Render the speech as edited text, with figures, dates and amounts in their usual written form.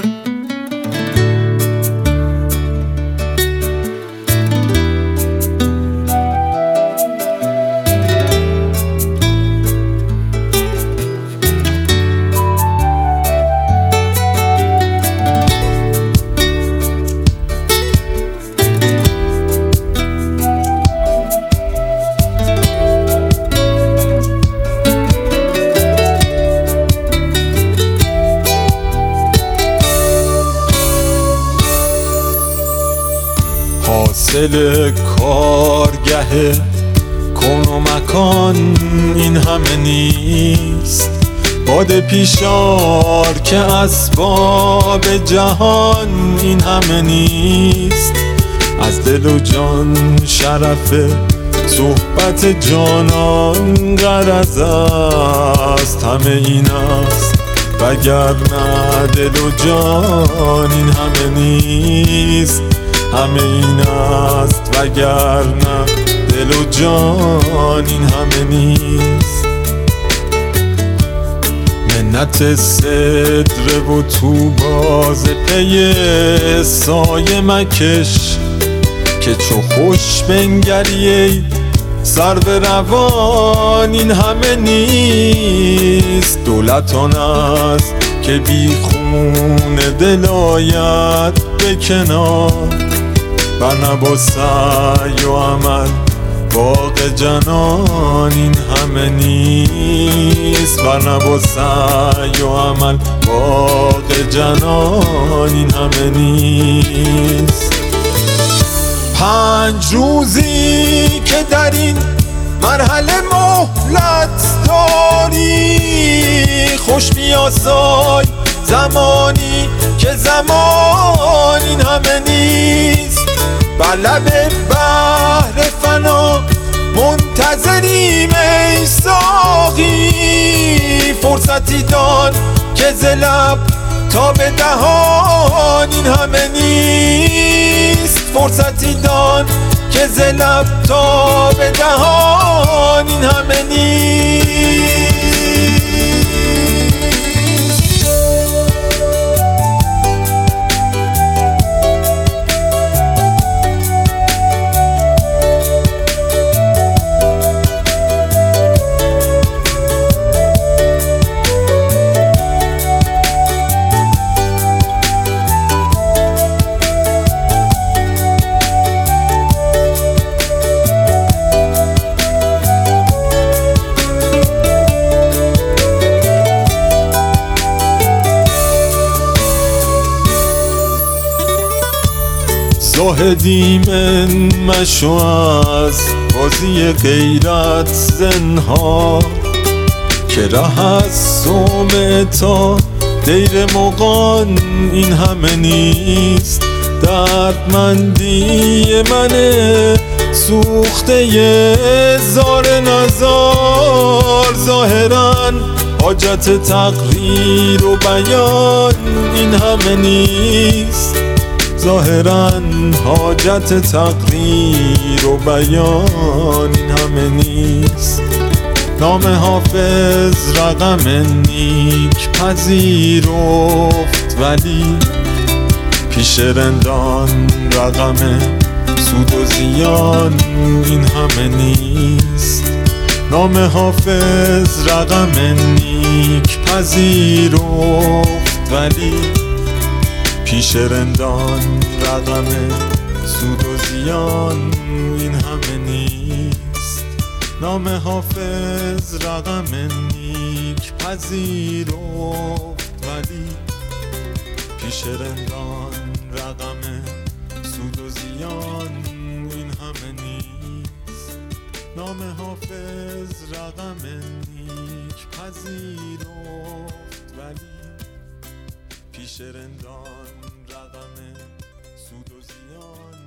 حاصل کارگه کون و مکان این همه نیست. باد پیشار که اسباب جهان این همه نیست. از دل و جان شرف صحبت جانان غرض است، همه این است وگرنه دل و جان این همه نیست. همه این است وگرنه دل و جان این همه نیست. منت صدر و تو باز پی سایه مکش که چو خوش بنگری ای سرو روان این همه نیست. دولت آن است که بی خون دل آید به کنار، ورنه با سعی و عمل باغ جنان این همه نیست. ورنه با سعی و عمل باغ جنان این همه نیست. 5 روزی که در این مرحله مهلت داری، خوش بیاسای زمانی که زمان این همه نیست. بر لب بحر فنا منتظریم ای ساقی، فرصتی دان که ز لب تا به دهان این همه نیست. فرصتی دان که ز لب تا به دهان این همه نیست. زاهدی من مشو از بازی غیرت زنهار، که ره از صومعه تا دیر مغان این همه نیست. دردمندی من سوخته زار نزار، ظاهراً حاجت تقریر و بیان این همه نیست. ظاهراً حاجت تقریر و بیان این همه نیست. نام حافظ رقم نیک پذیرفت، ولی پیش رندان رقم سود و زیان این همه نیست. نام حافظ رقم نیک پذیرفت، ولی پیش رندان رقم سود و زیان این همه نیست. نام حافظ رقم نیک پذیرفت، ولی پیش رندان رقم سود و زیان این همه نیست. نام حافظ رقم نیک پذیرفت، ولی پیش رندان رقم سود و زیان